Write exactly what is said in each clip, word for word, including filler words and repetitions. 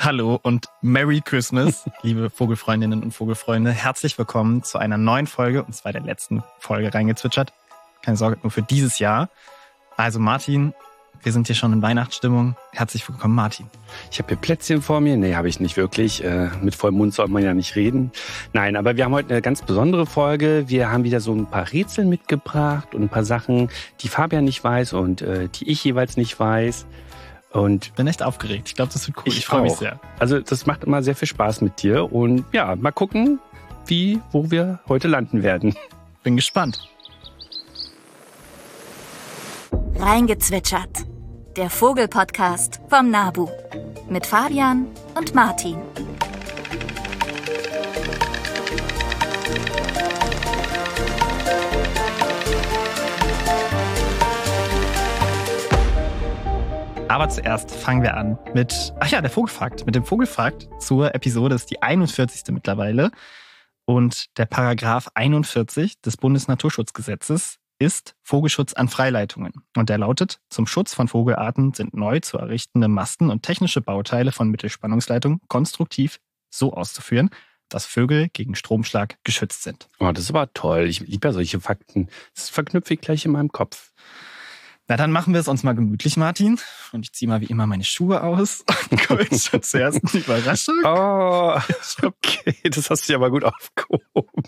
Hallo und Merry Christmas, liebe Vogelfreundinnen und Vogelfreunde. Herzlich willkommen zu einer neuen Folge, und zwar der letzten Folge reingezwitschert. Keine Sorge, nur für dieses Jahr. Also Martin, wir sind hier schon in Weihnachtsstimmung. Herzlich willkommen, Martin. Ich habe hier Plätzchen vor mir. Nee, habe ich nicht wirklich. Äh, mit vollem Mund soll man ja nicht reden. Nein, aber wir haben heute eine ganz besondere Folge. Wir haben wieder so ein paar Rätsel mitgebracht und ein paar Sachen, die Fabian nicht weiß und äh, die ich jeweils nicht weiß. Und bin echt aufgeregt. Ich glaube, das wird cool. Ich, ich freue mich sehr. Also das macht immer sehr viel Spaß mit dir. Und ja, mal gucken, wie, wo wir heute landen werden. Bin gespannt. Reingezwitschert. Der Vogel-Podcast vom NABU. Mit Fabian und Martin. Aber zuerst fangen wir an mit, ach ja, der Vogelfakt. Mit dem Vogelfakt zur Episode, das ist die einundvierzigste mittlerweile. Und der Paragraph einundvierzig des Bundesnaturschutzgesetzes ist Vogelschutz an Freileitungen. Und der lautet: Zum Schutz von Vogelarten sind neu zu errichtende Masten und technische Bauteile von Mittelspannungsleitungen konstruktiv so auszuführen, dass Vögel gegen Stromschlag geschützt sind. Oh, das ist aber toll. Ich liebe ja solche Fakten. Das verknüpfe ich gleich in meinem Kopf. Na, dann machen wir es uns mal gemütlich, Martin. Und ich ziehe mal wie immer meine Schuhe aus und komme jetzt schon zur ersten Überraschung. Oh, okay, das hast du ja mal gut aufgehoben.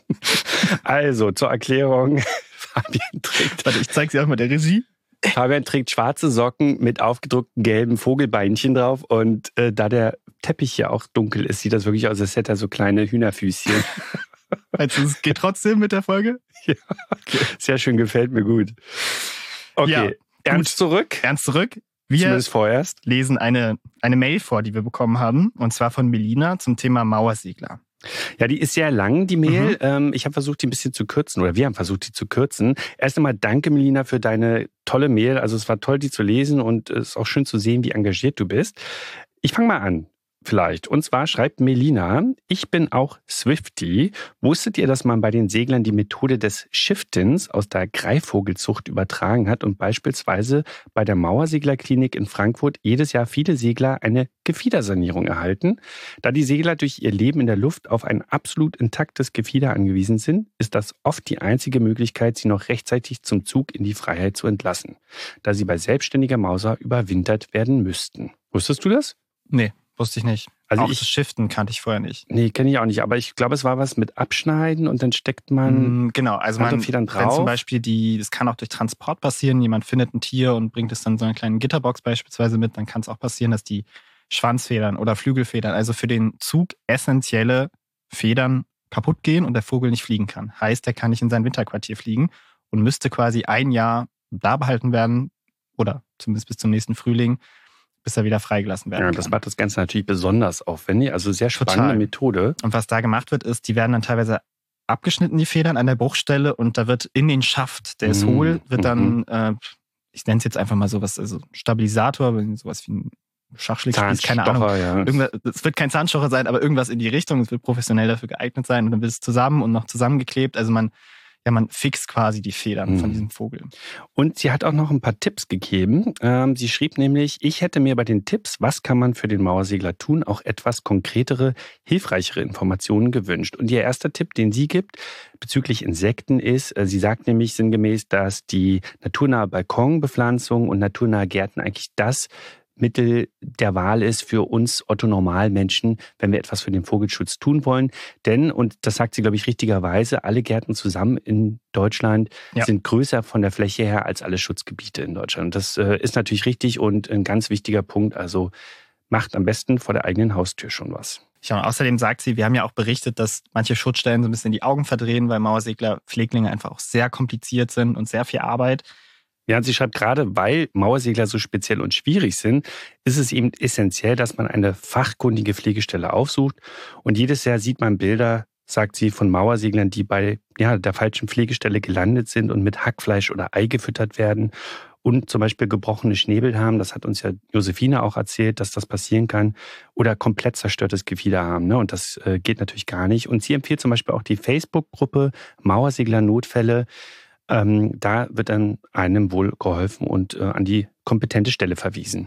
Also, zur Erklärung. Fabian trägt... Warte, ich zeige sie auch mal der Regie. Fabian trägt schwarze Socken mit aufgedruckten gelben Vogelbeinchen drauf. Und äh, da der Teppich ja auch dunkel ist, sieht das wirklich aus, als hätte er so kleine Hühnerfüßchen. Also, es geht trotzdem mit der Folge? Ja, okay. Sehr schön, gefällt mir gut. Okay, ja, ernst zurück. Ernst zurück. Wir Zumindest vorerst. lesen eine, eine Mail vor, die wir bekommen haben. Und zwar von Melina zum Thema Mauersegler. Ja, die ist sehr lang, die Mail. Mhm. Ähm, ich habe versucht, die ein bisschen zu kürzen. Oder wir haben versucht, die zu kürzen. Erst einmal danke, Melina, für deine tolle Mail. Also es war toll, die zu lesen. Und es ist auch schön zu sehen, wie engagiert du bist. Ich fange mal an. Vielleicht. Und zwar schreibt Melina: Ich bin auch Swiftie. Wusstet ihr, dass man bei den Seglern die Methode des Shiftens aus der Greifvogelzucht übertragen hat und beispielsweise bei der Mauerseglerklinik in Frankfurt jedes Jahr viele Segler eine Gefiedersanierung erhalten? Da die Segler durch ihr Leben in der Luft auf ein absolut intaktes Gefieder angewiesen sind, ist das oft die einzige Möglichkeit, sie noch rechtzeitig zum Zug in die Freiheit zu entlassen, da sie bei selbstständiger Mauser überwintert werden müssten. Wusstest du das? Nee. Wusste ich nicht. Also auch ich, das Shiften kannte ich vorher nicht. Nee, kenne ich auch nicht. Aber ich glaube, es war was mit Abschneiden und dann steckt man... Mm, genau, also man, Federn drauf. Wenn zum Beispiel die, das kann auch durch Transport passieren, jemand findet ein Tier und bringt es dann so eine kleine Gitterbox beispielsweise mit, dann kann es auch passieren, dass die Schwanzfedern oder Flügelfedern, also für den Zug essentielle Federn kaputt gehen und der Vogel nicht fliegen kann. Heißt, er kann nicht in sein Winterquartier fliegen und müsste quasi ein Jahr da behalten werden oder zumindest bis zum nächsten Frühling, bis er wieder freigelassen werden ja, kann. Das macht das Ganze natürlich besonders aufwendig. Also sehr spannende Total. Methode. Und was da gemacht wird, ist, die werden dann teilweise abgeschnitten, die Federn, an der Bruchstelle, und da wird in den Schaft, der ist Mhm. hohl, wird dann, Mhm. äh, ich nenne es jetzt einfach mal sowas, also Stabilisator, sowas wie ein Schachschlägspieß, keine Ahnung. Ja. Irgendwas, es wird kein Zahnstocher sein, aber irgendwas in die Richtung. Es wird professionell dafür geeignet sein und dann wird es zusammen und noch zusammengeklebt. Also man Ja, man fixt quasi die Federn mhm. von diesem Vogel. Und sie hat auch noch ein paar Tipps gegeben. Ähm, sie schrieb nämlich: Ich hätte mir bei den Tipps, was kann man für den Mauersegler tun, auch etwas konkretere, hilfreichere Informationen gewünscht. Und ihr erster Tipp, den sie gibt bezüglich Insekten ist, äh, sie sagt nämlich sinngemäß, dass die naturnahe Balkonbepflanzung und naturnahe Gärten eigentlich das Mittel der Wahl ist für uns Otto-Normalmenschen, wenn wir etwas für den Vogelschutz tun wollen. Denn, und das sagt sie, glaube ich, richtigerweise, alle Gärten zusammen in Deutschland ja. sind größer von der Fläche her als alle Schutzgebiete in Deutschland. Und das äh, ist natürlich richtig und ein ganz wichtiger Punkt. Also macht am besten vor der eigenen Haustür schon was. Ja, und außerdem sagt sie, wir haben ja auch berichtet, dass manche Schutzstellen so ein bisschen die Augen verdrehen, weil Mauersegler-Pfleglinge einfach auch sehr kompliziert sind und sehr viel Arbeit. Ja, und sie schreibt, gerade weil Mauersegler so speziell und schwierig sind, ist es eben essentiell, dass man eine fachkundige Pflegestelle aufsucht. Und jedes Jahr sieht man Bilder, sagt sie, von Mauerseglern, die bei ja, der falschen Pflegestelle gelandet sind und mit Hackfleisch oder Ei gefüttert werden und zum Beispiel gebrochene Schnäbel haben. Das hat uns ja Josephine auch erzählt, dass das passieren kann. Oder komplett zerstörtes Gefieder haben. Ne? Und das äh, geht natürlich gar nicht. Und sie empfiehlt zum Beispiel auch die Facebook-Gruppe Mauersegler Notfälle. Ähm, da wird dann einem wohl geholfen und äh, an die kompetente Stelle verwiesen.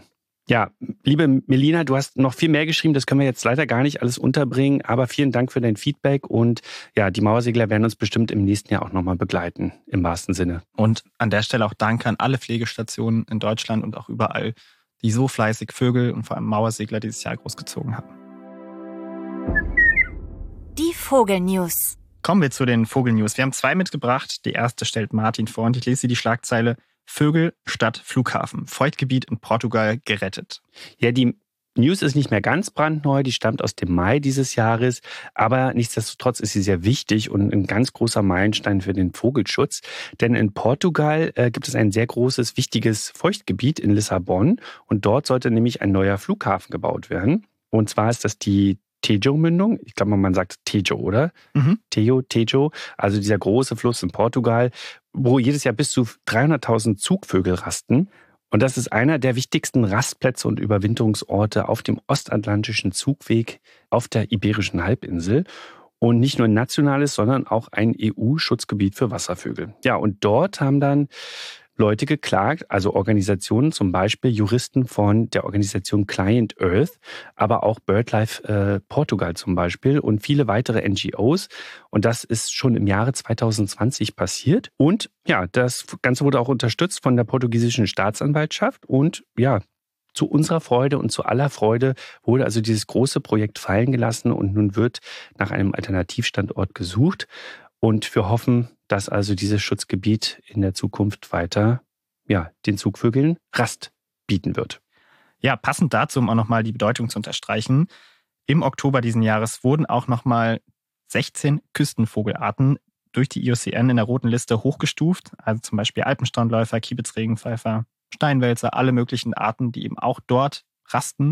Ja, liebe Melina, du hast noch viel mehr geschrieben, das können wir jetzt leider gar nicht alles unterbringen, aber vielen Dank für dein Feedback und ja, die Mauersegler werden uns bestimmt im nächsten Jahr auch nochmal begleiten, im wahrsten Sinne. Und an der Stelle auch Danke an alle Pflegestationen in Deutschland und auch überall, die so fleißig Vögel und vor allem Mauersegler dieses Jahr großgezogen haben. Die Vogelnews. Kommen wir zu den Vogelnews. Wir haben zwei mitgebracht. Die erste stellt Martin vor und ich lese dir die Schlagzeile: Vögel statt Flughafen. Feuchtgebiet in Portugal gerettet. Ja, die News ist nicht mehr ganz brandneu, die stammt aus dem Mai dieses Jahres, aber nichtsdestotrotz ist sie sehr wichtig und ein ganz großer Meilenstein für den Vogelschutz. Denn in Portugal äh, gibt es ein sehr großes, wichtiges Feuchtgebiet in Lissabon und dort sollte nämlich ein neuer Flughafen gebaut werden. Und zwar ist das die Tejo-Mündung. Ich glaube, man sagt Tejo, oder? Mhm. Tejo, Tejo, also dieser große Fluss in Portugal, wo jedes Jahr bis zu dreihunderttausend Zugvögel rasten. Und das ist einer der wichtigsten Rastplätze und Überwinterungsorte auf dem ostatlantischen Zugweg auf der Iberischen Halbinsel. Und nicht nur ein nationales, sondern auch ein E U-Schutzgebiet für Wasservögel. Ja, und dort haben dann Leute geklagt, also Organisationen, zum Beispiel Juristen von der Organisation Client Earth, aber auch BirdLife äh, Portugal zum Beispiel und viele weitere N G Os. Und das ist schon im Jahre zwanzig zwanzig passiert. Und ja, das Ganze wurde auch unterstützt von der portugiesischen Staatsanwaltschaft. Und ja, zu unserer Freude und zu aller Freude wurde also dieses große Projekt fallen gelassen und nun wird nach einem Alternativstandort gesucht. Und wir hoffen, dass also dieses Schutzgebiet in der Zukunft weiter ja, den Zugvögeln Rast bieten wird. Ja, passend dazu, um auch nochmal die Bedeutung zu unterstreichen. Im Oktober diesen Jahres wurden auch nochmal sechzehn Küstenvogelarten durch die I U C N in der roten Liste hochgestuft. Also zum Beispiel Alpenstrandläufer, Kiebitzregenpfeifer, Steinwälzer, alle möglichen Arten, die eben auch dort rasten.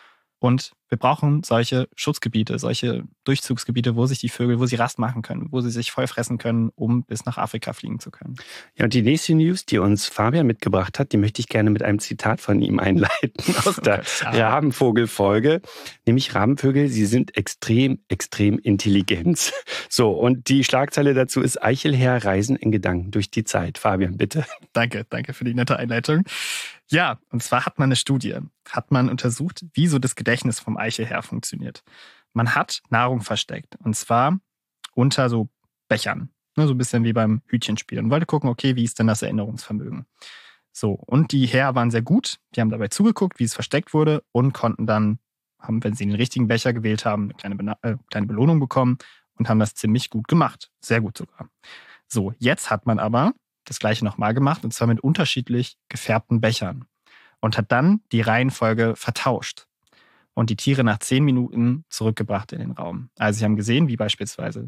Und wir brauchen solche Schutzgebiete, solche Durchzugsgebiete, wo sich die Vögel, wo sie Rast machen können, wo sie sich voll fressen können, um bis nach Afrika fliegen zu können. Ja, und die nächste News, die uns Fabian mitgebracht hat, die möchte ich gerne mit einem Zitat von ihm einleiten aus der Rabenvogel-Folge. Nämlich Rabenvögel, sie sind extrem, extrem intelligent. So, und die Schlagzeile dazu ist: Eichelherr reisen in Gedanken durch die Zeit. Fabian, bitte. Danke, danke für die nette Einleitung. Ja, und zwar hat man eine Studie, hat man untersucht, wie so das Gedächtnis vom Eichelherr funktioniert. Man hat Nahrung versteckt, und zwar unter so Bechern, ne, so ein bisschen wie beim Hütchenspiel, und wollte gucken, okay, wie ist denn das Erinnerungsvermögen? So, und die Herren waren sehr gut, die haben dabei zugeguckt, wie es versteckt wurde und konnten dann, haben, wenn sie den richtigen Becher gewählt haben, eine kleine, Bena- äh, kleine Belohnung bekommen und haben das ziemlich gut gemacht, sehr gut sogar. So, jetzt hat man aber das Gleiche nochmal gemacht, und zwar mit unterschiedlich gefärbten Bechern. Und hat dann die Reihenfolge vertauscht und die Tiere nach zehn Minuten zurückgebracht in den Raum. Also sie haben gesehen, wie beispielsweise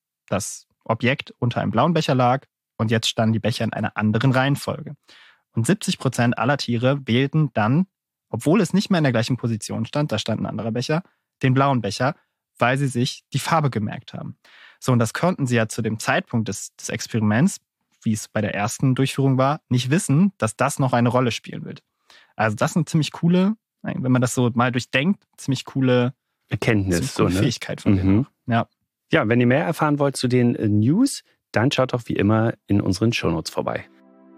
das Objekt unter einem blauen Becher lag und jetzt standen die Becher in einer anderen Reihenfolge. Und siebzig Prozent aller Tiere wählten dann, obwohl es nicht mehr in der gleichen Position stand, da stand ein anderer Becher, den blauen Becher, weil sie sich die Farbe gemerkt haben. So, und das konnten sie ja zu dem Zeitpunkt des, des Experiments, wie es bei der ersten Durchführung war, nicht wissen, dass das noch eine Rolle spielen wird. Also das ist eine ziemlich coole, wenn man das so mal durchdenkt, ziemlich coole Erkenntnis, coole so, ne? Fähigkeit von mhm. denen. Ja. Ja, wenn ihr mehr erfahren wollt zu den News, dann schaut doch wie immer in unseren Shownotes vorbei.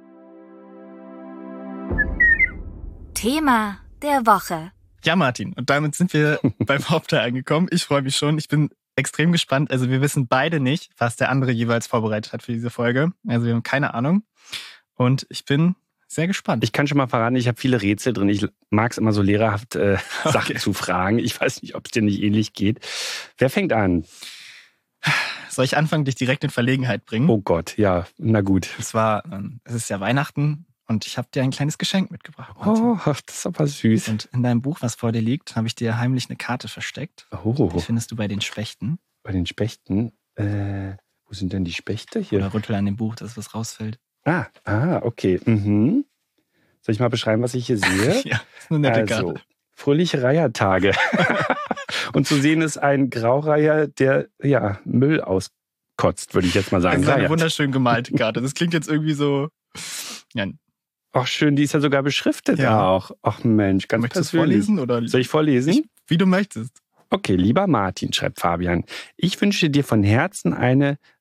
Thema der Woche. Ja, Martin, und damit sind wir beim Hauptteil angekommen. Ich freue mich schon. Ich bin extrem gespannt. Also wir wissen beide nicht, was der andere jeweils vorbereitet hat für diese Folge. Also wir haben keine Ahnung. Und ich bin sehr gespannt. Ich kann schon mal verraten, ich habe viele Rätsel drin. Ich mag es immer so lehrerhaft, äh, Okay. Sachen zu fragen. Ich weiß nicht, ob es dir nicht ähnlich geht. Wer fängt an? Soll ich anfangen, dich direkt in Verlegenheit bringen? Oh Gott, ja, na gut. Es war, ähm, es ist ja Weihnachten und ich habe dir ein kleines Geschenk mitgebracht, Martin. Oh, das ist aber süß. Und in deinem Buch, was vor dir liegt, habe ich dir heimlich eine Karte versteckt. Oh, Die findest du bei den Spechten. bei den Spechten. Äh, wo sind denn die Spechte hier? Oder rüttel an dem Buch, dass was rausfällt. Ah, ah, okay. Mhm. Soll ich mal beschreiben, was ich hier sehe? Ja, das ist eine nette Also, Karte. fröhliche Reihertage. Und zu sehen ist ein Graureiher, der ja Müll auskotzt, würde ich jetzt mal sagen. Das ist eine Reiher. wunderschön gemalte Karte. Das klingt jetzt irgendwie so... Ja, Ach schön, die ist ja sogar beschriftet Ja. auch. Ach Mensch, ganz möchtest du es persönlich. vorlesen? Oder? Soll ich vorlesen? Ich, wie du möchtest. Okay, lieber Martin, schreibt Fabian, ich wünsche dir von Herzen eine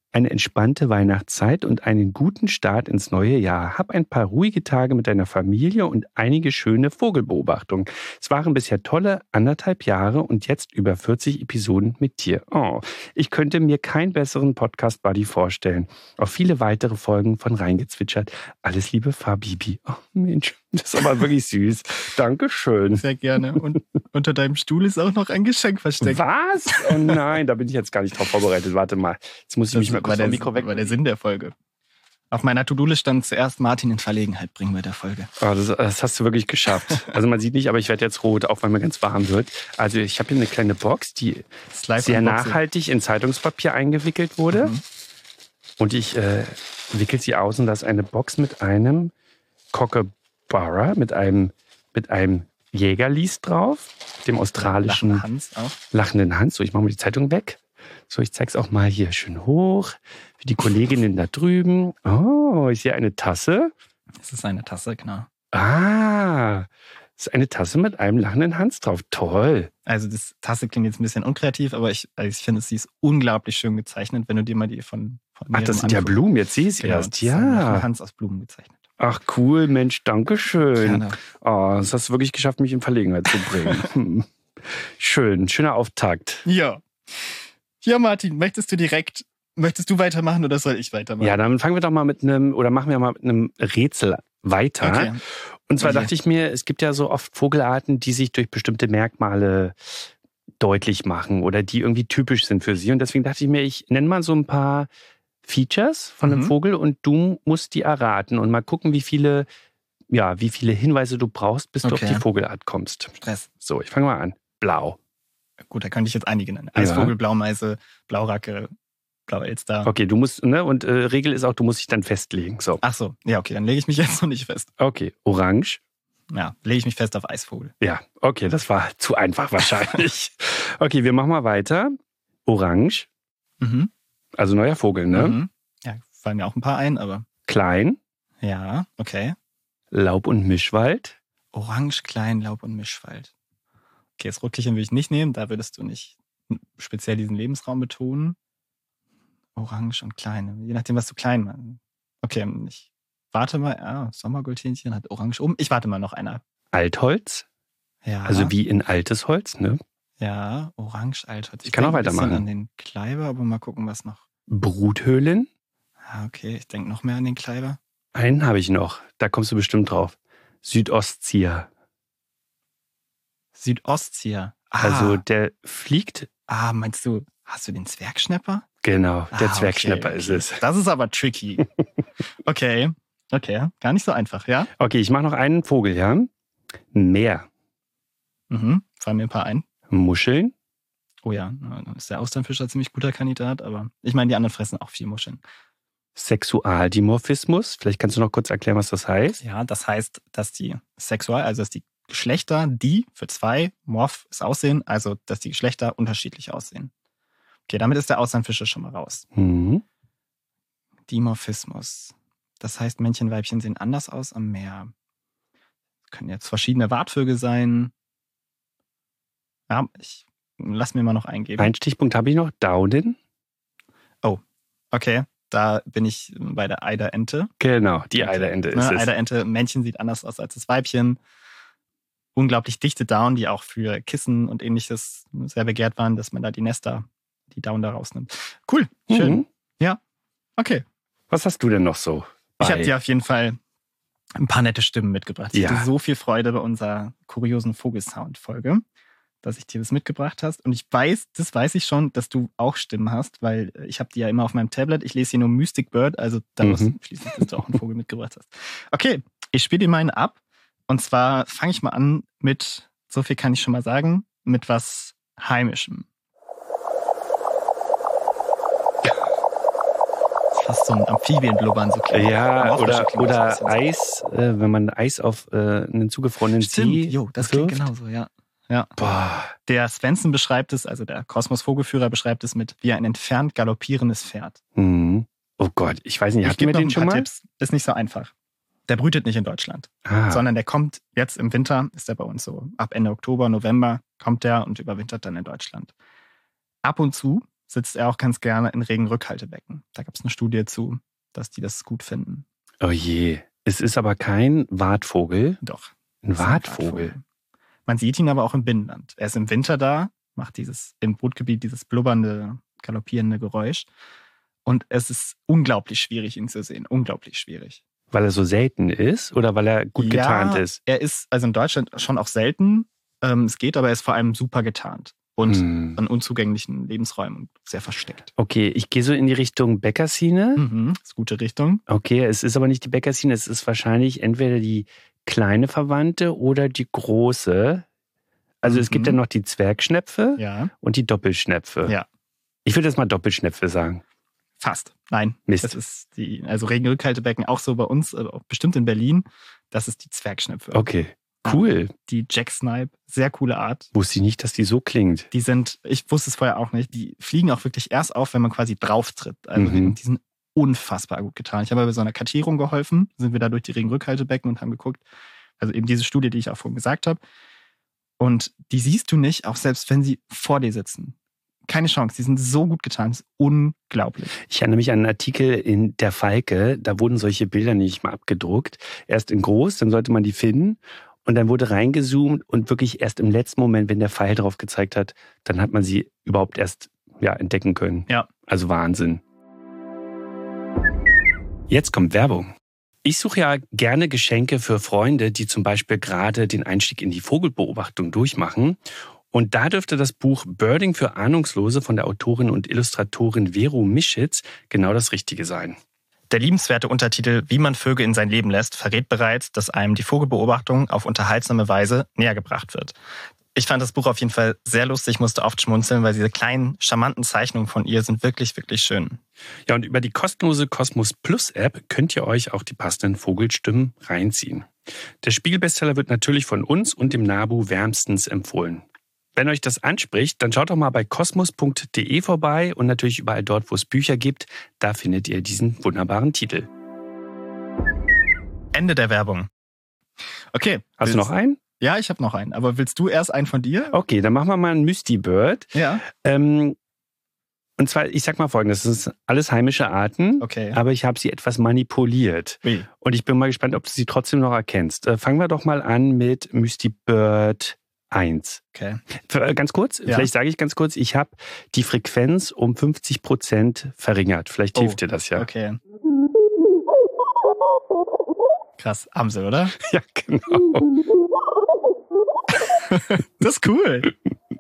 eine entspannte Weihnachtszeit und einen guten Start ins neue Jahr. Hab ein paar ruhige Tage mit deiner Familie und einige schöne Vogelbeobachtungen. Es waren bisher tolle anderthalb Jahre und jetzt über vierzig Episoden mit dir. Oh, ich könnte mir keinen besseren Podcast-Buddy vorstellen. Auf viele weitere Folgen von Reingezwitschert. Alles Liebe, Fabibi. Oh Mensch, das ist aber wirklich süß. Dankeschön. Sehr gerne. Und unter deinem Stuhl ist auch noch ein Geschenk versteckt. Was? Oh nein, da bin ich jetzt gar nicht drauf vorbereitet. Warte mal, jetzt muss ich Das mich mal kurz der, vom Mikro weg. war der Sinn der Folge. Auf meiner To-Do-List stand zuerst Martin in Verlegenheit bringen bei der Folge. Oh, das, das hast du wirklich geschafft. Also man sieht nicht, aber ich werde jetzt rot, auch weil mir ganz warm wird. Also ich habe hier eine kleine Box, die sehr nachhaltig in Zeitungspapier eingewickelt wurde. Mhm. Und ich äh, wickel sie aus und da ist eine Box mit einem Kookaburra, mit einem, mit einem Jägerlis drauf, dem australischen lachenden Hans auch. Lachenden Hans. So, ich mache mal die Zeitung weg. So, ich zeig's auch mal hier schön hoch. Für die Kolleginnen da drüben. Oh, ich sehe eine Tasse. Es ist eine Tasse, genau. Ah, es ist eine Tasse mit einem lachenden Hans drauf. Toll. Also das Tasse klingt jetzt ein bisschen unkreativ, aber ich, also ich finde, sie ist unglaublich schön gezeichnet, wenn du dir mal die von, von Ach, das sind ja Blumen. Jetzt sehe ich es genau, erst. Ja. Ein Hans aus Blumen gezeichnet. Ach cool, Mensch, danke schön. Gerne. Oh, das hast du wirklich geschafft, mich in Verlegenheit zu bringen. Schön, schöner Auftakt. Ja. Ja, Martin, möchtest du direkt, möchtest du weitermachen oder soll ich weitermachen? Ja, dann fangen wir doch mal mit einem, oder machen wir mal mit einem Rätsel weiter. Okay. Und zwar Okay. dachte ich mir, es gibt ja so oft Vogelarten, die sich durch bestimmte Merkmale deutlich machen oder die irgendwie typisch sind für sie. Und deswegen dachte ich mir, ich nenne mal so ein paar Features von einem Mhm. Vogel und du musst die erraten und mal gucken, wie viele, ja, wie viele Hinweise du brauchst, bis du Okay. auf die Vogelart kommst. Stress. So, ich fange mal an. Blau. Gut, da könnte ich jetzt einige nennen. Ja. Eisvogel, Blaumeise, Blauracke, Blauelster. Okay, du musst, ne, und äh, Regel ist auch, du musst dich dann festlegen. So, Ach so, ja, okay, dann lege ich mich jetzt noch nicht fest. okay, orange. Ja, lege ich mich fest auf Eisvogel. Ja, okay, das war zu einfach wahrscheinlich. Okay, wir machen mal weiter. Orange, Mhm. also neuer Vogel, ne? Mhm. Ja, fallen mir auch ein paar ein, aber Klein, ja, okay. Laub- und Mischwald. Orange, Klein, Laub und Mischwald. Okay, das Rotkehlchen will ich nicht nehmen, da würdest du nicht speziell diesen Lebensraum betonen. Orange und Klein, je nachdem, was du klein machst. Okay, ich warte mal. Ja, Sommergoldhähnchen hat Orange oben. Ich warte mal noch einer. Altholz, Ja, also wie in altes Holz, ne? ja, Orange, Altholz. Ich kann auch denk ein bisschen weitermachen. an den Kleiber, aber mal gucken, was noch. Bruthöhlen, Ah, okay, ich denke noch mehr an den Kleiber. einen habe ich noch, da kommst du bestimmt drauf. Südostzieher, Südostzieher. Ah, also der fliegt, ah, meinst du, hast du den Zwergschnepper? genau, der Ah, Zwergschnepper okay, ist okay. es. Das ist aber tricky. Okay, okay, gar nicht so einfach, ja? Okay, ich mache noch einen Vogel, ja? Meer, Mhm, fallen mir ein paar ein. Muscheln, Oh ja, dann ist der Austernfischer ein ziemlich guter Kandidat, aber ich meine, die anderen fressen auch viel Muscheln. Sexualdimorphismus, vielleicht kannst du noch kurz erklären, was das heißt. Ja, das heißt, dass die Sexual, also dass die Geschlechter, die für zwei, Morph ist Aussehen, also dass die Geschlechter unterschiedlich aussehen. Okay, damit ist der Austernfischer schon mal raus. Mhm. Dimorphismus. Das heißt, Männchen, Weibchen sehen anders aus am Meer. Das können jetzt verschiedene Wartvögel sein. Ja, ich lass mir mal noch eingeben. Ein Stichpunkt habe ich noch, Daunen. Okay, da bin ich bei der Eiderente. Genau, die Eiderente ist Ne, es. Eiderente, Männchen sieht anders aus als das Weibchen. Unglaublich dichte Down, die auch für Kissen und ähnliches sehr begehrt waren, dass man da die Nester, die Down da rausnimmt. Cool, schön. Mhm. Okay. Was hast du denn noch so? Ich bei- habe dir auf jeden Fall ein paar nette Stimmen mitgebracht. Ich Ja. hatte so viel Freude bei unserer kuriosen Vogelsound-Folge, dass ich dir das mitgebracht hast. Und ich weiß, das weiß ich schon, dass du auch Stimmen hast, weil ich habe die ja immer auf meinem Tablet. Ich lese hier nur Mystic Bird, also daraus Mhm. schließe ich, dass du auch einen Vogel mitgebracht hast. Okay, ich spiele dir meinen ab. Und zwar fange ich mal an mit, so viel kann ich schon mal sagen, mit was Heimischem. Das ist fast so ein Amphibienblubbern, so kleine Ja, Morphische oder, klingt das ein oder bisschen so. Eis, äh, wenn man Eis auf äh, einen zugefrorenen Stimmt, See jo, das klingt wirft. genauso, ja. Ja. Boah, Der Svensson beschreibt es, also der Kosmos-Vogelführer beschreibt es mit wie ein entfernt galoppierendes Pferd. mhm. Oh Gott, ich weiß nicht, Ich hatten wir gebe noch den ein schon paar mal? Tipps. Ist nicht so einfach. Der brütet nicht in Deutschland, Ah, sondern der kommt jetzt im Winter, ist der bei uns so ab Ende Oktober, November, kommt der und überwintert dann in Deutschland. Ab und zu sitzt er auch ganz gerne in Regenrückhaltebecken. Da gab es eine Studie zu, dass die das gut finden. Oh je. Es ist aber kein Wartvogel. Doch. Ein Wartvogel. Man sieht ihn aber auch im Binnenland. Er ist im Winter da, macht dieses im Brutgebiet dieses blubbernde, galoppierende Geräusch. Und es ist unglaublich schwierig, ihn zu sehen. Unglaublich schwierig. Weil er so selten ist oder weil er gut ja, getarnt ist? Er ist also in Deutschland schon auch selten. Ähm, es geht, aber er ist vor allem super getarnt. Und hm. an unzugänglichen Lebensräumen sehr versteckt. Okay, ich gehe so in die Richtung Beckersine. Mhm, das ist gute Richtung. Okay, es ist aber nicht die Beckersine, es ist wahrscheinlich entweder die kleine Verwandte oder die große. Also mhm. es gibt ja noch die Zwergschnepfe ja. und die Doppelschnepfe. Ja. Ich würde jetzt mal Doppelschnepfe sagen. Fast. Nein. Mist. Das ist die, also Regenrückhaltebecken auch so bei uns, also bestimmt in Berlin, das ist die Zwergschnepfe. Okay. Cool. Die Jack Snipe, sehr coole Art. Wusste ich nicht, dass die so klingt. Die sind, ich wusste es vorher auch nicht, die fliegen auch wirklich erst auf, wenn man quasi drauf tritt. Also Mhm. die sind unfassbar gut getan. Ich habe bei so einer Kartierung geholfen, sind wir da durch die Regenrückhaltebecken und haben geguckt, also eben diese Studie, die ich auch vorhin gesagt habe. Und die siehst du nicht, auch selbst wenn sie vor dir sitzen. Keine Chance, die sind so gut getan, das ist unglaublich. Ich erinnere mich an einen Artikel in der Falke, da wurden solche Bilder nicht mal abgedruckt. Erst in groß, dann sollte man die finden. Und dann wurde reingezoomt und wirklich erst im letzten Moment, wenn der Pfeil drauf gezeigt hat, dann hat man sie überhaupt erst ja, entdecken können. Ja. Also Wahnsinn. Jetzt kommt Werbung. Ich suche ja gerne Geschenke für Freunde, die zum Beispiel gerade den Einstieg in die Vogelbeobachtung durchmachen. Und da dürfte das Buch Birding für Ahnungslose von der Autorin und Illustratorin Vero Mischitz genau das Richtige sein. Der liebenswerte Untertitel Wie man Vögel in sein Leben lässt verrät bereits, dass einem die Vogelbeobachtung auf unterhaltsame Weise näher gebracht wird. Ich fand das Buch auf jeden Fall sehr lustig, musste oft schmunzeln, weil diese kleinen, charmanten Zeichnungen von ihr sind wirklich, wirklich schön. Ja, und über die kostenlose Cosmos Plus App könnt ihr euch auch die passenden Vogelstimmen reinziehen. Der Spiegel-Bestseller wird natürlich von uns und dem NABU wärmstens empfohlen. Wenn euch das anspricht, dann schaut doch mal bei kosmos punkt de vorbei und natürlich überall dort, wo es Bücher gibt. Da findet ihr diesen wunderbaren Titel. Ende der Werbung. Okay. Hast willst, du noch einen? Ja, ich habe noch einen. Aber willst du erst einen von dir? Okay, dann machen wir mal einen Misty Bird. Ja. Ähm, und zwar, ich sag mal Folgendes, das sind alles heimische Arten, okay. aber ich habe sie etwas manipuliert. Wie? Und ich bin mal gespannt, ob du sie trotzdem noch erkennst. Äh, fangen wir doch mal an mit Misty Bird eins. Okay. Ganz kurz, ja. vielleicht sage ich ganz kurz, ich habe die Frequenz um fünfzig Prozent verringert. Vielleicht oh, hilft dir das ja. Okay. Krass, Amsel, oder? Ja, genau. Das ist cool.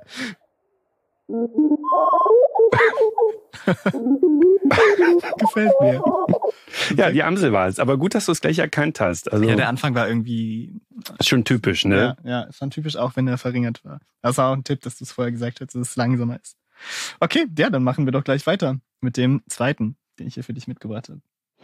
Gefällt mir. Ja, die Amsel war es. Aber gut, dass du es gleich erkannt hast. Also, ja, der Anfang war irgendwie... Ist schon typisch, ne? Ja, ja, ist schon typisch, auch wenn er verringert war. Das war auch ein Tipp, dass du es vorher gesagt hast, dass es langsamer ist. Okay, ja, dann machen wir doch gleich weiter mit dem zweiten, den ich hier für dich mitgebracht habe.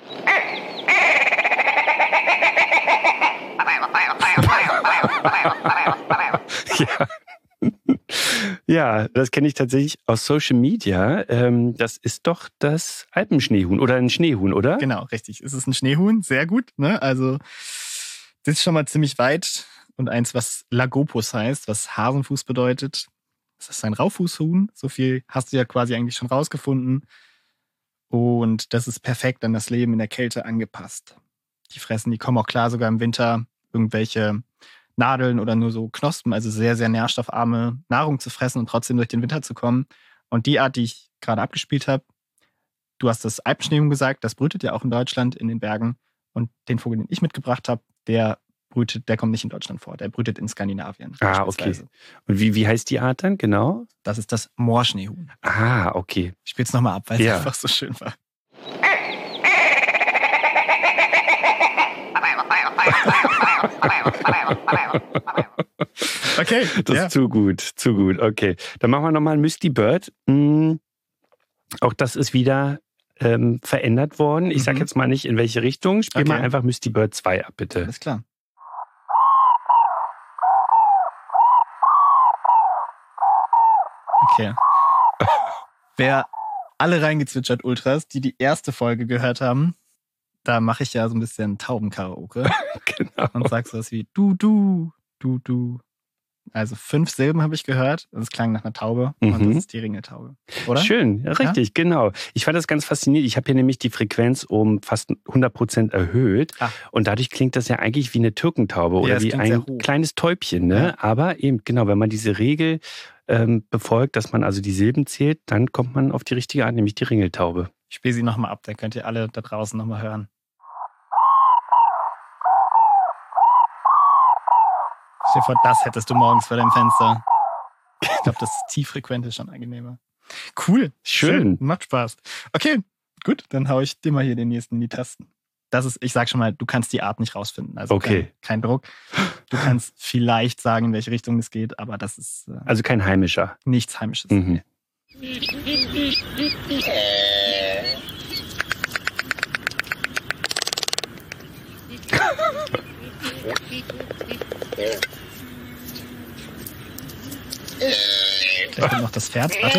Ja. Ja, das kenne ich tatsächlich aus Social Media. Das ist doch das Alpenschneehuhn oder ein Schneehuhn, oder? Genau, richtig. Es ist ein Schneehuhn, sehr gut. Ne? Also das ist schon mal ziemlich weit. Und eins, was Lagopus heißt, was Hasenfuß bedeutet. Das ist ein Raufußhuhn. So viel hast du ja quasi eigentlich schon rausgefunden. Und das ist perfekt an das Leben in der Kälte angepasst. Die fressen, die kommen auch klar sogar im Winter irgendwelche Nadeln oder nur so Knospen, also sehr, sehr nährstoffarme Nahrung zu fressen und trotzdem durch den Winter zu kommen. Und die Art, die ich gerade abgespielt habe, du hast das Alpenschneehuhn gesagt, das brütet ja auch in Deutschland in den Bergen. Und den Vogel, den ich mitgebracht habe, der brütet, der kommt nicht in Deutschland vor, der brütet in Skandinavien. Ah, okay. Und wie, wie heißt die Art dann genau? Das ist das Moorschneehuhn. Ah, okay. Ich spiele es nochmal ab, weil ja. es einfach so schön war. Okay. Das ja. ist zu gut, zu gut. Okay, dann machen wir nochmal Misty Bird. Hm, auch das ist wieder ähm, verändert worden. Ich mhm. sag jetzt mal nicht, in welche Richtung. Spiel okay. mal einfach Misty Bird zwei ab, bitte. Alles klar. Okay. Wer alle reingezwitschert Ultras, die die erste Folge gehört haben, da mache ich ja so ein bisschen Taubenkaraoke. Genau. Und sag sowas wie du, du, du, du. Also fünf Silben habe ich gehört. Das klang nach einer Taube Mhm. und das ist die Ringeltaube. Oder? Schön, ja, richtig, genau. Ich fand das ganz faszinierend. Ich habe hier nämlich die Frequenz um fast hundert Prozent erhöht. Ah. Und dadurch klingt das ja eigentlich wie eine Türkentaube Ja, oder es wie klingt sehr ein hoch. kleines Täubchen. Ne? Ja. Aber eben, genau, wenn man diese Regel ähm, befolgt, dass man also die Silben zählt, dann kommt man auf die richtige Art, nämlich die Ringeltaube. Ich spiele sie nochmal ab, dann könnt ihr alle da draußen nochmal hören. Stell dir vor, das hättest du morgens vor deinem Fenster. Ich glaube, das tieffrequente ist schon angenehmer. Cool. Schön. Macht Spaß. Okay, gut, dann hau ich dir mal hier den nächsten in die Tasten. Das ist, ich sag schon mal, du kannst die Art nicht rausfinden. Also Okay. kein, kein Druck. Du kannst vielleicht sagen, in welche Richtung es geht, aber das ist äh, Also kein heimischer. nichts Heimisches. Mhm. Vielleicht kommt noch das Pferd. Warte.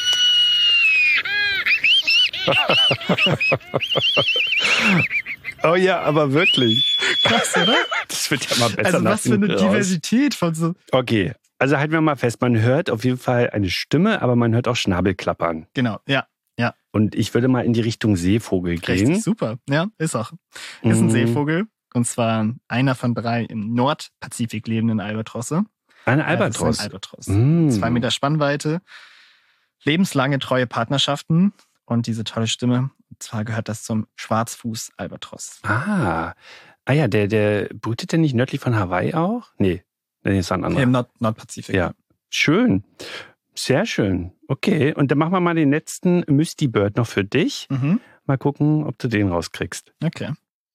Oh ja, aber wirklich. Krass, oder? Das wird ja mal besser Also nach was für eine hinten raus. Diversität von so. Okay, also halten wir mal fest, man hört auf jeden Fall eine Stimme, aber man hört auch Schnabelklappern. Genau, ja. Und ich würde mal in die Richtung Seevogel gehen. Richtig, super. Ja, ist auch. Ist ein Mm, Seevogel. Und zwar einer von drei im Nordpazifik lebenden Albatrosse. Ein Ja, Albatros. das ist ein Albatros. Mm. Zwei Meter Spannweite, lebenslange treue Partnerschaften und diese tolle Stimme. Und zwar gehört das zum Schwarzfuß-Albatros. Ah. Ah ja, der, der brütet der nicht nördlich von Hawaii auch? Nee, nee, ist ein anderer. Im Nord Nordpazifik. Ja. Schön. Sehr schön. Okay, und dann machen wir mal den letzten Misty Bird noch für dich. Mhm. Mal gucken, ob du den rauskriegst. Okay.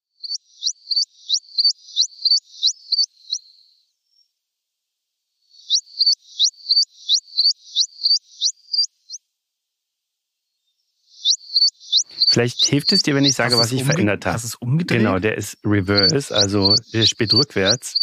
Vielleicht hilft es dir, wenn ich sage, Hast was du es ich umge- verändert habe. Hast du es umgedreht? Genau, der ist reverse, also der spielt rückwärts.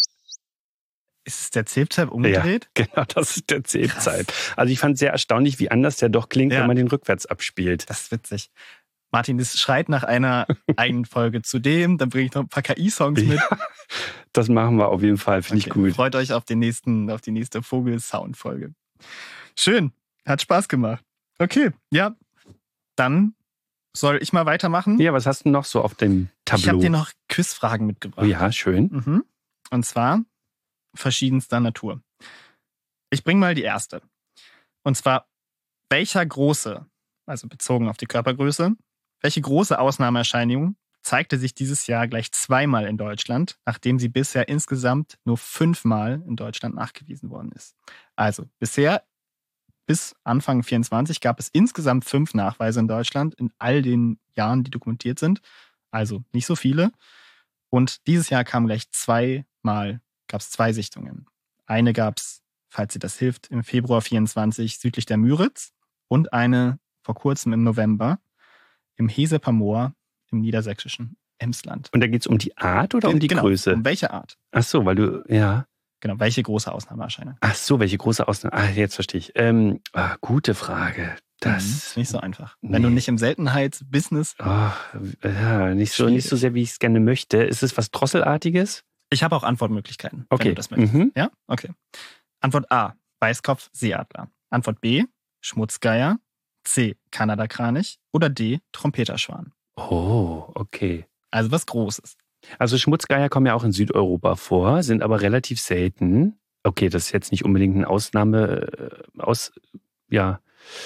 Ist es der Zilpzalp umgedreht? Genau, das ist der Zählzeit. Also ich fand sehr erstaunlich, wie anders der doch klingt, Ja. wenn man den rückwärts abspielt. Das ist witzig. Martin, das schreit nach einer eigenen Folge zu dem. Dann bringe ich noch ein paar K I-Songs mit. Ja, das machen wir auf jeden Fall, finde ich Okay, gut. Freut euch auf, den nächsten, auf die nächste Vogel-Sound-Folge. Schön. Hat Spaß gemacht. Okay, ja. Dann soll ich mal weitermachen. Ja, was hast du noch so auf dem Tableau? Ich habe dir noch Quizfragen mitgebracht. Oh ja, schön. Mhm. Und zwar verschiedenster Natur. Ich bringe mal die erste. Und zwar, welcher große, also bezogen auf die Körpergröße, welche große Ausnahmeerscheinung zeigte sich dieses Jahr gleich zweimal in Deutschland, nachdem sie bisher insgesamt nur fünfmal in Deutschland nachgewiesen worden ist? Also bisher, bis Anfang vierundzwanzig, gab es insgesamt fünf Nachweise in Deutschland in all den Jahren, die dokumentiert sind. Also nicht so viele. Und dieses Jahr kam gleich zweimal, gab es zwei Sichtungen. Eine gab es, falls dir das hilft, im Februar vierundzwanzig südlich der Müritz und eine vor kurzem im November im Heseper Moor im niedersächsischen Emsland. Und da geht es um die Art oder um die genau, Größe? Um welche Art? Ach so, weil du, ja. Genau, welche große Ausnahmeerscheinung? Ach so, welche große Ausnahme. Ah, jetzt verstehe ich. Ähm, ah, gute Frage. Das Mhm, ist nicht so einfach. Wenn du nee. nicht im Seltenheitsbusiness... Oh, ja, nicht so, Schwierig. nicht so sehr, wie ich es gerne möchte. Ist es was Drosselartiges? Ich habe auch Antwortmöglichkeiten, Okay. wenn du das möchtest. Mhm. Ja? Okay. Antwort A, Weißkopf-Seeadler. Antwort B, Schmutzgeier. C, Kanadakranich. Oder D, Trompeterschwan. Oh, okay. Also was Großes. Also Schmutzgeier kommen ja auch in Südeuropa vor, sind aber relativ selten. Okay, das ist jetzt nicht unbedingt eine Ausnahme äh, aus, ja.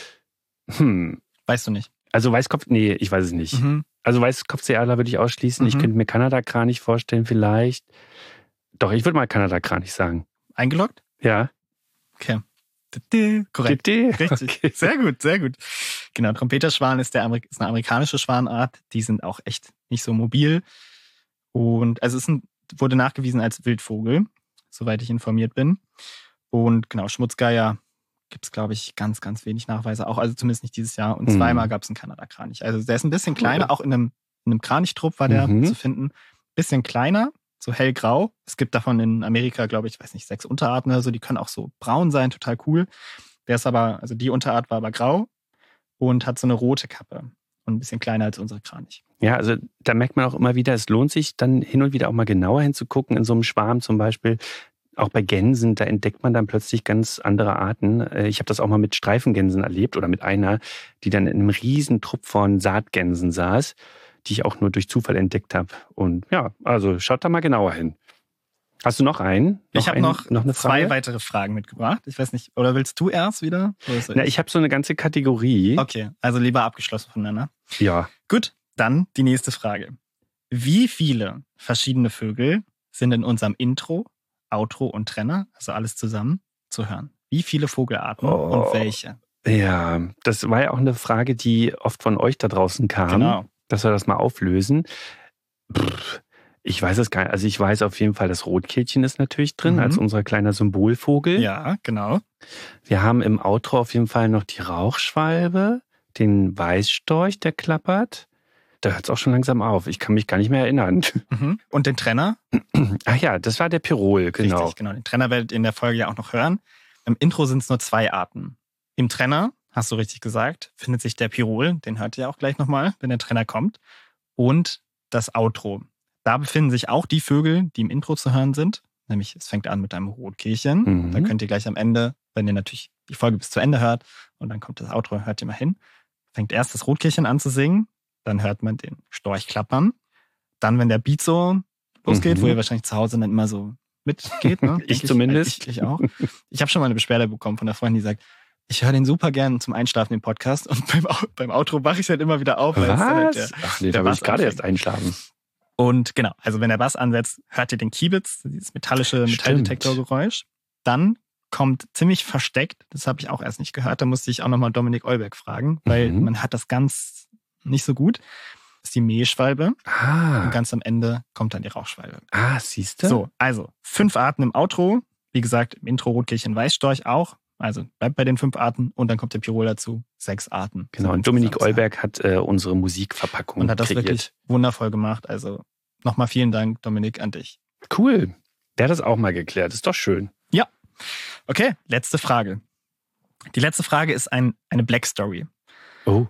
Hm. Weißt du nicht. Also Weißkopf, nee, ich weiß es nicht. Mhm. Also Weißkopfseeadler würde ich ausschließen. Ich Mhm. könnte mir Kanadakranich vorstellen vielleicht. Doch, ich würde mal Kanadakranich sagen. Eingeloggt? Ja. Okay. Korrekt. Idee. Richtig. Okay. Sehr gut, sehr gut. Genau, Trompeterschwan ist, der Amerik- ist eine amerikanische Schwanart. Die sind auch echt nicht so mobil. Und also es ist ein, wurde nachgewiesen als Wildvogel, soweit ich informiert bin. Und genau, Schmutzgeier gibt es, glaube ich, ganz, ganz wenig Nachweise. Auch, also zumindest nicht dieses Jahr. Und Mhm. zweimal gab es einen Kanadakranich. Also der ist ein bisschen kleiner. Auch in einem, in einem Kranichtrupp war der Mhm. zu finden. Bisschen kleiner, so hellgrau. Es gibt davon in Amerika, glaube ich, weiß nicht, sechs Unterarten oder so. Die können auch so braun sein, total cool. Der ist aber, also die Unterart war aber grau und hat so eine rote Kappe. Und ein bisschen kleiner als unsere Kranich. Ja, also da merkt man auch immer wieder, es lohnt sich dann hin und wieder auch mal genauer hinzugucken in so einem Schwarm zum Beispiel. Auch bei Gänsen, da entdeckt man dann plötzlich ganz andere Arten. Ich habe das auch mal mit Streifengänsen erlebt oder mit einer, die dann in einem riesen Trupp von Saatgänsen saß, die ich auch nur durch Zufall entdeckt habe. Und ja, also schaut da mal genauer hin. Hast du noch einen? Noch ich habe ein, noch, noch eine zwei Frage? weitere Fragen mitgebracht. Ich weiß nicht, oder willst du erst wieder? Na, ich habe so eine ganze Kategorie. Okay, also lieber abgeschlossen voneinander. Ja. Gut, dann die nächste Frage. Wie viele verschiedene Vögel sind in unserem Intro, Outro und Trenner, also alles zusammen, zu hören? Wie viele Vogelarten Oh. und welche? Ja, das war ja auch eine Frage, die oft von euch da draußen kam, Genau. dass wir das mal auflösen. Pff, ich weiß es gar nicht. Also ich weiß auf jeden Fall, das Rotkehlchen ist natürlich drin, Mhm. als unser kleiner Symbolvogel. Ja, genau. Wir haben im Outro auf jeden Fall noch die Rauchschwalbe, den Weißstorch, der klappert. Da hört es auch schon langsam auf. Ich kann mich gar nicht mehr erinnern. Mhm. Und den Trenner? Ach ja, das war der Pirol, genau. Richtig, genau. Den Trenner werdet ihr in der Folge ja auch noch hören. Im Intro sind es nur zwei Arten. Im Trenner, hast du richtig gesagt, findet sich der Pirol. Den hört ihr auch gleich nochmal, wenn der Trenner kommt. Und das Outro. Da befinden sich auch die Vögel, die im Intro zu hören sind. Nämlich, es fängt an mit einem Rotkehlchen. Mhm. Da könnt ihr gleich am Ende, wenn ihr natürlich die Folge bis zu Ende hört, und dann kommt das Outro, hört ihr mal hin, fängt erst das Rotkehlchen an zu singen. Dann hört man den Storch klappern. Dann, wenn der Beat so losgeht, Mhm. wo ihr wahrscheinlich zu Hause dann immer so mitgeht. Ne? Ich Denk zumindest. Ich, ich auch. Ich habe schon mal eine Beschwerde bekommen von der Freundin, die sagt, ich höre den super gern zum Einschlafen, den Podcast. Und beim, Au- beim Outro mache ich halt immer wieder auf. Weil es dann halt Was? der, Ach nee, der da will Bass ich gerade anfängt. erst einschlafen. Und genau, also wenn der Bass ansetzt, hört ihr den Kiebitz, dieses metallische Metalldetektorgeräusch. Dann kommt ziemlich versteckt, das habe ich auch erst nicht gehört, da musste ich auch nochmal Dominik Eulberg fragen, weil Mhm. man hört das ganz nicht so gut. Das ist die Mähschwalbe. Ah, Und ganz am Ende kommt dann die Rauchschwalbe. ah siehst du? So, also fünf Arten im Outro. Wie gesagt, im Intro Rotkehlchen Weißstorch auch. Also bleibt bei den fünf Arten. Und dann kommt der Pirol dazu. Sechs Arten. Genau, sind und Dominik insgesamt. Eulberg hat äh, unsere Musikverpackung Und hat das kreiert. wirklich wundervoll gemacht. Also nochmal vielen Dank, Dominik, an dich. Cool. Der hat das auch mal geklärt. Ist doch schön. Okay, letzte Frage. Die letzte Frage ist ein, eine Black Story. Oh.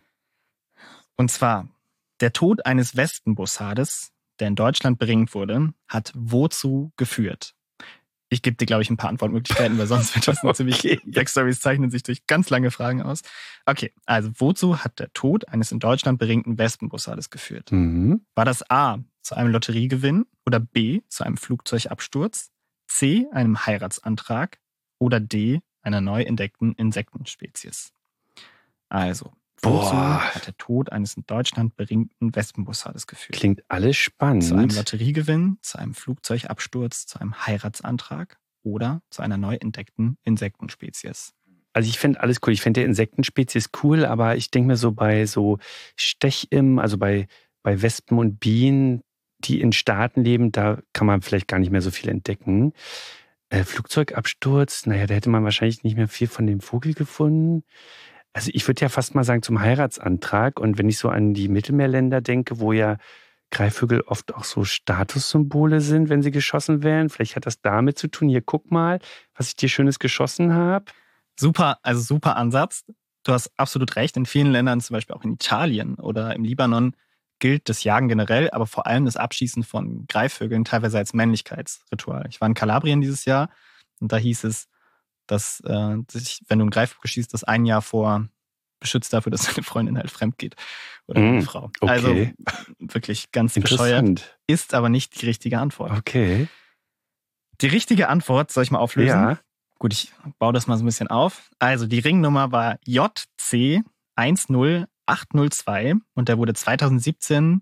Und zwar, der Tod eines Wespenbussardes, der in Deutschland beringt wurde, hat wozu geführt? Ich gebe dir, glaube ich, ein paar Antwortmöglichkeiten, weil sonst wird das eine ziemlich... Okay. Black Stories zeichnen sich durch ganz lange Fragen aus. Okay, also wozu hat der Tod eines in Deutschland beringten Wespenbussardes geführt? Mhm. War das A, zu einem Lotteriegewinn oder B, zu einem Flugzeugabsturz, C, einem Heiratsantrag oder D, einer neu entdeckten Insektenspezies? Also, wozu Boah. hat der Tod eines in Deutschland beringten Wespenbussardes geführt? Klingt alles spannend. Zu einem Lotteriegewinn, zu einem Flugzeugabsturz, zu einem Heiratsantrag oder zu einer neu entdeckten Insektenspezies? Also ich finde alles cool. Ich finde der Insektenspezies cool, aber ich denke mir so bei so Stechimmen, also bei, bei Wespen und Bienen, die in Staaten leben, da kann man vielleicht gar nicht mehr so viel entdecken. Äh, Flugzeugabsturz, naja, da hätte man wahrscheinlich nicht mehr viel von dem Vogel gefunden. Also ich würde ja fast mal sagen zum Heiratsantrag. Und wenn ich so an die Mittelmeerländer denke, wo ja Greifvögel oft auch so Statussymbole sind, wenn sie geschossen werden, vielleicht hat das damit zu tun. Hier, guck mal, was ich dir Schönes geschossen habe. Super, also super Ansatz. Du hast absolut recht. In vielen Ländern, zum Beispiel auch in Italien oder im Libanon, gilt das Jagen generell, aber vor allem das Abschießen von Greifvögeln teilweise als Männlichkeitsritual. Ich war in Kalabrien dieses Jahr und da hieß es, dass äh, sich, wenn du einen Greifvogel schießt, das ein Jahr vor beschützt dafür, dass deine Freundin halt fremd geht oder Mm, deine Frau. okay. Also wirklich ganz bescheuert. Interessant. Ist aber nicht die richtige Antwort. Okay. Die richtige Antwort soll ich mal auflösen? Ja. Gut, ich baue das mal so ein bisschen auf. Also die Ringnummer war J C eins null acht null zwei und der wurde zweitausendsiebzehn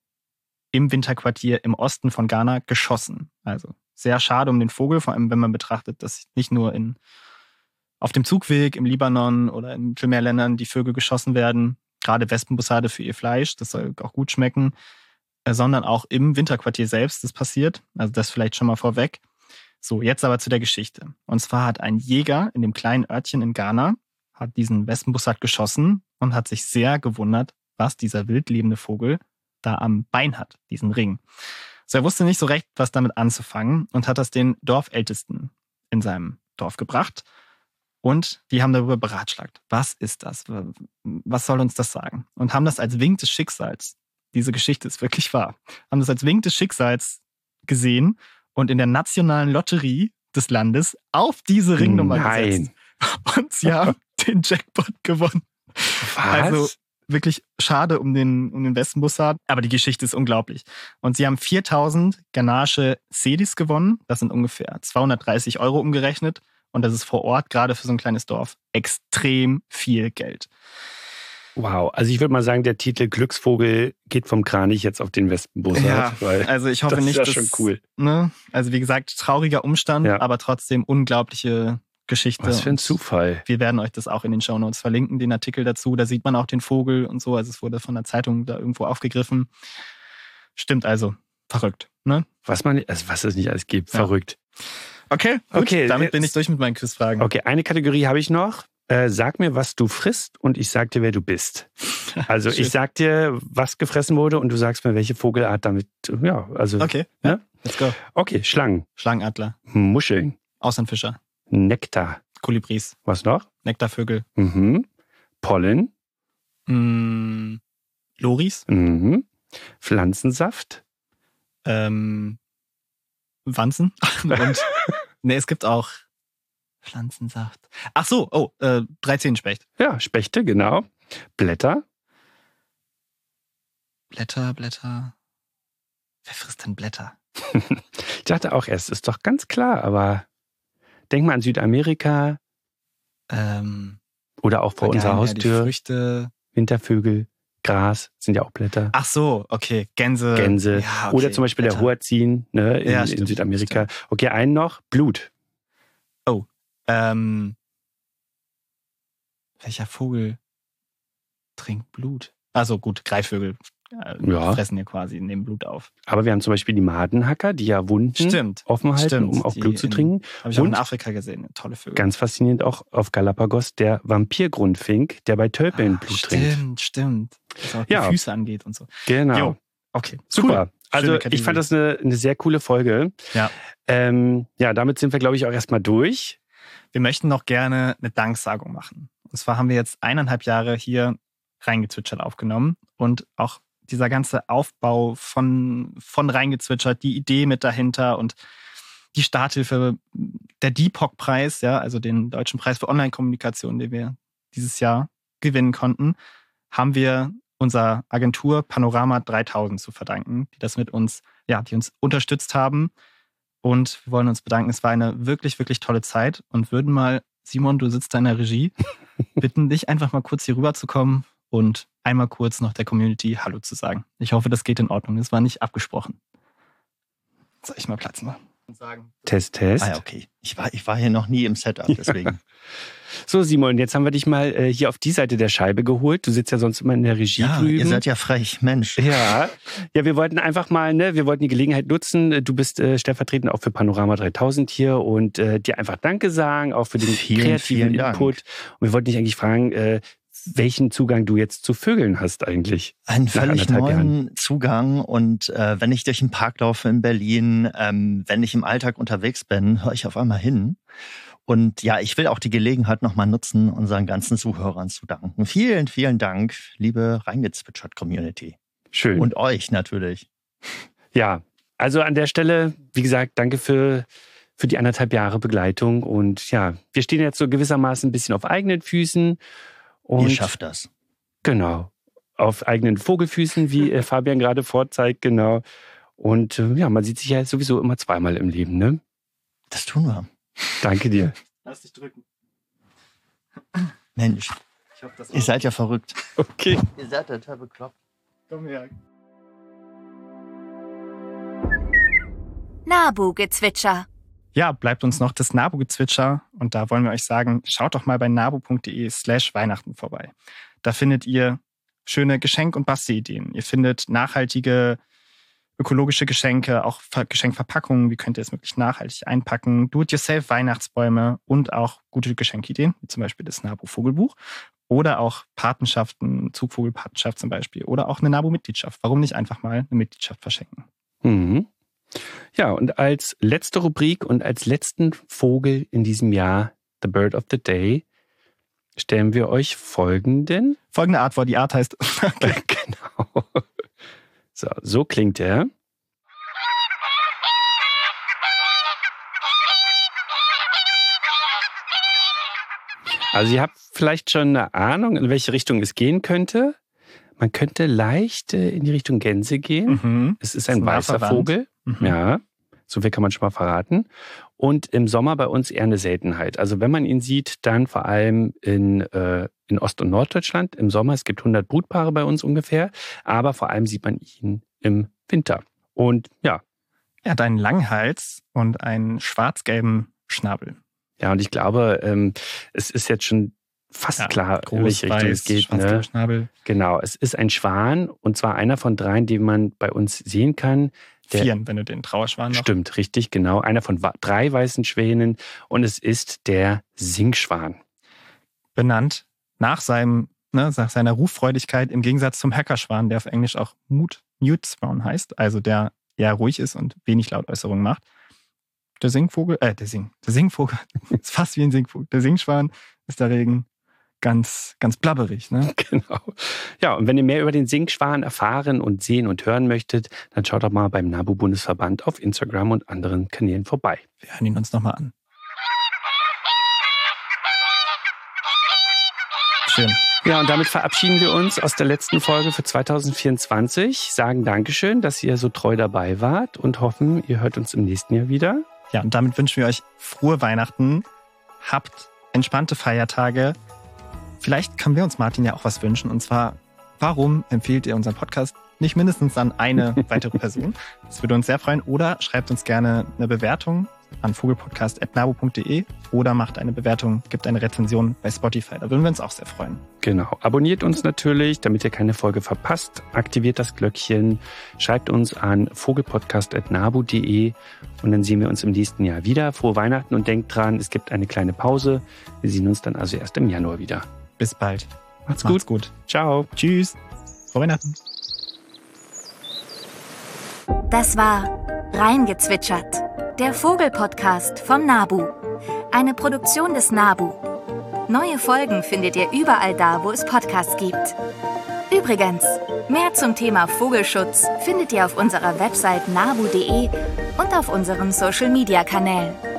im Winterquartier im Osten von Ghana geschossen. Also sehr schade um den Vogel, vor allem wenn man betrachtet, dass nicht nur in, auf dem Zugweg im Libanon oder in Mittelmeerländern die Vögel geschossen werden, gerade Wespenbussarde für ihr Fleisch, das soll auch gut schmecken, äh, sondern auch im Winterquartier selbst ist passiert. Also das vielleicht schon mal vorweg. So, jetzt aber zu der Geschichte. Und zwar hat ein Jäger in dem kleinen Örtchen in Ghana hat diesen Wespenbussard geschossen und hat sich sehr gewundert, was dieser wild lebende Vogel da am Bein hat, diesen Ring. So, er wusste nicht so recht, was damit anzufangen und hat das den Dorfältesten in seinem Dorf gebracht. Und die haben darüber beratschlagt. Was ist das? Was soll uns das sagen? Und haben das als Wink des Schicksals, diese Geschichte ist wirklich wahr, haben das als Wink des Schicksals gesehen und in der nationalen Lotterie des Landes auf diese Ringnummer Nein. gesetzt. Und sie haben den Jackpot gewonnen. Was? Also wirklich schade um den, um den Wespenbussard, aber die Geschichte ist unglaublich. Und sie haben viertausend Ganache Cedis gewonnen. Das sind ungefähr zweihundertdreißig Euro umgerechnet. Und das ist vor Ort, gerade für so ein kleines Dorf, extrem viel Geld. Wow, also ich würde mal sagen, der Titel Glücksvogel geht vom Kranich jetzt auf den Wespenbussard. Ja, weil also ich hoffe das nicht, ist ja dass, schon cool. Ne, also wie gesagt, trauriger Umstand, Ja. aber trotzdem unglaubliche Geschichte. Was für ein Und Zufall. wir werden euch das auch in den Shownotes verlinken, den Artikel dazu. Da sieht man auch den Vogel und so. Also es wurde von der Zeitung da irgendwo aufgegriffen. Stimmt also. Verrückt, ne? Was man, also was es nicht alles gibt, Ja. verrückt. Okay, gut. Okay, Damit jetzt- bin ich durch mit meinen Quizfragen. Okay, eine Kategorie habe ich noch. Äh, sag mir, was du frisst und ich sag dir, wer du bist. Also Schön. ich sag dir, was gefressen wurde und du sagst mir, welche Vogelart damit, ja, also. Okay, Ja? ja, let's go. Okay, Schlangen, Schlangenadler, Muscheln, Austernfischer, Nektar. Kolibris, Was noch? Nektarvögel, Mhm. Pollen, mm, Loris, mhm. Pflanzensaft, ähm, Wanzen und ne, es gibt auch Pflanzensaft. Ach so, oh, äh, dreizehnspecht. ja, Spechte, genau. Blätter, Blätter, Blätter. Wer frisst denn Blätter? ich dachte auch erst, ist doch ganz klar, aber denk mal an Südamerika Ähm, oder auch vor Organ, unserer ja, die Haustür, Früchte. Wintervögel, Gras, sind ja auch Blätter. Ach so, okay. Gänse. Gänse. Ja, okay. Oder zum Beispiel Blätter. der Huazin, ne, in, Ja, in stimmt, Südamerika. Okay, einen noch. Blut. Ähm, welcher Vogel trinkt Blut? Also gut, Greifvögel äh, Ja. fressen ja quasi, nehmen Blut auf. Aber wir haben zum Beispiel die Madenhacker, die ja Wunden Stimmt. offen halten, Stimmt, um auch die Blut zu in- trinken. Habe ich auch in Und- Afrika gesehen. Tolle Vögel. Ganz faszinierend auch auf Galapagos, der Vampirgrundfink, der bei Tölpeln Ah, Blut stimmt, trinkt. stimmt. Was auch Ja. die Füße angeht und so. Genau. Jo, okay. Super. Cool. Also Schöne ich Kategorie. fand das eine, eine sehr coole Folge. Ja. Ähm, ja, damit sind wir, glaube ich, auch erstmal durch. Wir möchten noch gerne eine Danksagung machen. Und zwar haben wir jetzt eineinhalb Jahre hier reingezwitschert aufgenommen und auch dieser ganze Aufbau von, von reingezwitschert, die Idee mit dahinter und die Starthilfe, der D P O C-Preis, ja, also den Deutschen Preis für Online-Kommunikation, den wir dieses Jahr gewinnen konnten, haben wir unserer Agentur Panorama dreitausend zu verdanken, die das mit uns, ja, die uns unterstützt haben. Und wir wollen uns bedanken. Es war eine wirklich, wirklich tolle Zeit und würden mal, Simon, du sitzt da in der Regie, bitten, dich einfach mal kurz hier rüber zu kommen und einmal kurz noch der Community Hallo zu sagen. Ich hoffe, das geht in Ordnung. Das war nicht abgesprochen. Soll ich mal Platz machen? Und sagen. Test, Test. Ah ja, okay. Ich war, ich war hier noch nie im Setup, deswegen. So, Simon, jetzt haben wir dich mal äh, hier auf die Seite der Scheibe geholt. Du sitzt ja sonst immer in der Regie Ja, drüben. ihr seid ja frech, Mensch. Ja, ja, wir wollten einfach mal, ne, wir wollten die Gelegenheit nutzen. Du bist äh, stellvertretend auch für Panorama dreitausend hier und äh, dir einfach Danke sagen, auch für den Vielen, kreativen vielen Dank. Input. Und wir wollten dich eigentlich fragen, äh, welchen Zugang du jetzt zu Vögeln hast eigentlich. Einen völlig anderthalb neuen Zugang und äh, wenn ich durch den Park laufe in Berlin, ähm, wenn ich im Alltag unterwegs bin, höre ich auf einmal hin. Und ja, ich will auch die Gelegenheit nochmal nutzen, unseren ganzen Zuhörern zu danken. Vielen, vielen Dank, liebe Reingezwitschert-Community. Schön. Und euch natürlich. Ja, also an der Stelle, wie gesagt, danke für, für die anderthalb Jahre Begleitung. Und ja, wir stehen jetzt so gewissermaßen ein bisschen auf eigenen Füßen. Und Ihr schafft das. genau, auf eigenen Vogelfüßen, wie äh, Fabian gerade vorzeigt, genau. Und äh, ja, man sieht sich ja sowieso immer zweimal im Leben, ne? Das tun wir. Danke dir. Lass dich drücken. Mensch, Ich hoffe, das ihr seid ja verrückt. Okay. Ihr seid total bekloppt. Komm her. Nabu-Gezwitscher. Ja, bleibt uns noch das Nabu-Gezwitscher und da wollen wir euch sagen, schaut doch mal bei nabu.de slash Weihnachten vorbei. Da findet ihr schöne Geschenk- und Bastelideen. Ihr findet nachhaltige, ökologische Geschenke, auch Ver- Geschenkverpackungen, wie könnt ihr es möglichst nachhaltig einpacken, Do-it-yourself-Weihnachtsbäume und auch gute Geschenkideen, wie zum Beispiel das Nabu-Vogelbuch oder auch Patenschaften, Zugvogelpatenschaft zum Beispiel oder auch eine Nabu-Mitgliedschaft. Warum nicht einfach mal eine Mitgliedschaft verschenken? Mhm. Ja, und als letzte Rubrik und als letzten Vogel in diesem Jahr, The Bird of the Day, stellen wir euch folgenden. Folgende Art, wo die Art heißt. Genau. So, so klingt er. Also ihr habt vielleicht schon eine Ahnung, in welche Richtung es gehen könnte. Man könnte leicht äh, in die Richtung Gänse gehen. Mhm. Es ist ein, ist ein weißer Vogel. Mhm. Ja, so viel kann man schon mal verraten. Und im Sommer bei uns eher eine Seltenheit. Also wenn man ihn sieht, dann vor allem in, äh, in Ost- und Norddeutschland im Sommer. Es gibt hundert Brutpaare bei uns ungefähr. Aber vor allem sieht man ihn im Winter. Und ja. Er hat einen langen Hals und einen schwarz-gelben Schnabel. Ja, und ich glaube, ähm, es ist jetzt schon fast ja, klar, groß, in welche Richtung weiß, es geht. Ne? Schnabel. Genau, es ist ein Schwan und zwar einer von dreien, den man bei uns sehen kann. Der, Vieren, wenn du den Trauerschwan noch. Stimmt, richtig, genau. Einer von drei weißen Schwänen und es ist der Singschwan. Benannt nach seinem, ne, nach seiner Ruffreudigkeit im Gegensatz zum Hackerschwan, der auf Englisch auch Mute, Mute Swan heißt, also der eher ruhig ist und wenig Lautäußerungen macht. Der Singvogel, äh, der Sing, der Singvogel ist fast wie ein Singvogel. Der Singschwan ist dagegen ganz, ganz blabberig, ne? Genau. Ja, und wenn ihr mehr über den Singschwan erfahren und sehen und hören möchtet, dann schaut doch mal beim NABU-Bundesverband auf Instagram und anderen Kanälen vorbei. Wir hören ihn uns nochmal an. Schön. Ja, und damit verabschieden wir uns aus der letzten Folge für zwanzig vierundzwanzig, sagen Dankeschön, dass ihr so treu dabei wart und hoffen, ihr hört uns im nächsten Jahr wieder. Ja, und damit wünschen wir euch frohe Weihnachten, habt entspannte Feiertage. Vielleicht können wir uns, Martin, ja auch was wünschen. Und zwar, warum empfehlt ihr unseren Podcast nicht mindestens an eine weitere Person? Das würde uns sehr freuen. Oder schreibt uns gerne eine Bewertung an vogelpodcast punkt nabu punkt de oder macht eine Bewertung, gibt eine Rezension bei Spotify. Da würden wir uns auch sehr freuen. Genau. Abonniert uns natürlich, damit ihr keine Folge verpasst. Aktiviert das Glöckchen. Schreibt uns an vogelpodcast punkt nabu punkt de und dann sehen wir uns im nächsten Jahr wieder. Frohe Weihnachten und denkt dran, es gibt eine kleine Pause. Wir sehen uns dann also erst im Januar wieder. Bis bald. Macht's gut. Macht's gut. Ciao. Tschüss. Frohe Weihnachten. Das war Reingezwitschert, der Vogelpodcast vom NABU. Eine Produktion des NABU. Neue Folgen findet ihr überall da, wo es Podcasts gibt. Übrigens, mehr zum Thema Vogelschutz findet ihr auf unserer Website nabu punkt de und auf unseren Social-Media-Kanälen.